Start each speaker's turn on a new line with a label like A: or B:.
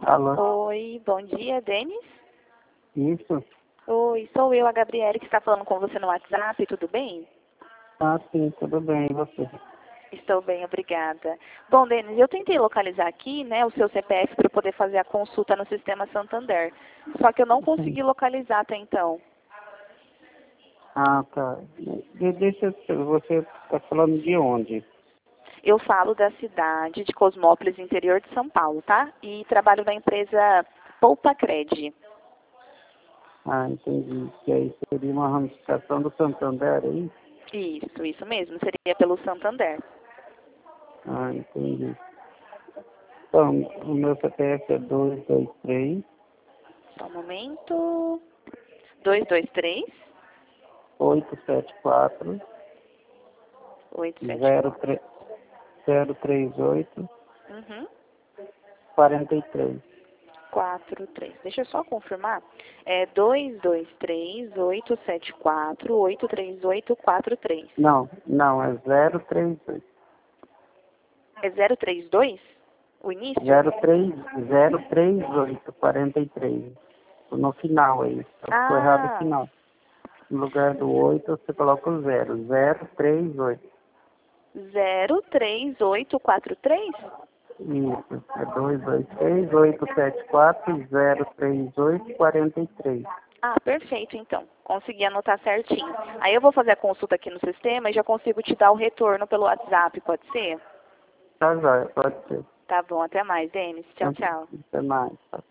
A: Alô?
B: Oi, bom dia, Denis?
A: Isso?
B: Oi, sou eu, a Gabriele, que está falando com você no WhatsApp, tudo bem?
A: Ah, sim, tudo bem, e você?
B: Estou bem, obrigada. Bom, Denis, eu tentei localizar aqui, né, o seu CPF para eu poder fazer a consulta no Sistema Santander. Só que eu não
A: Sim.
B: consegui localizar até então.
A: Ah, tá. Você está falando de onde?
B: Eu falo da cidade de Cosmópolis, interior de São Paulo, tá? E trabalho na empresa Poupa Cred.
A: Ah, entendi. Que aí seria uma ramificação do Santander, aí?
B: Isso mesmo, seria pelo Santander.
A: Ah, entendi. Então, o meu CPF é 223
B: Só um momento. 223
A: 874
B: 874.
A: 038
B: Uhum.
A: 43.
B: 43. Deixa eu só confirmar. É 223-874-83843.
A: Não, é 038.
B: É 032? O início?
A: 038 43. No final aí. Ficou errado o
B: Ah,
A: final. No lugar do 8 você coloca o 038.
B: 03843?
A: Isso. É 223 874 038 43.
B: Ah, perfeito, então. Consegui anotar certinho. Aí eu vou fazer a consulta aqui no sistema e já consigo te dar o retorno pelo WhatsApp, pode ser?
A: Tá jóia, pode ser.
B: Tá bom, até mais, Denis. Tchau, tchau.
A: Até mais.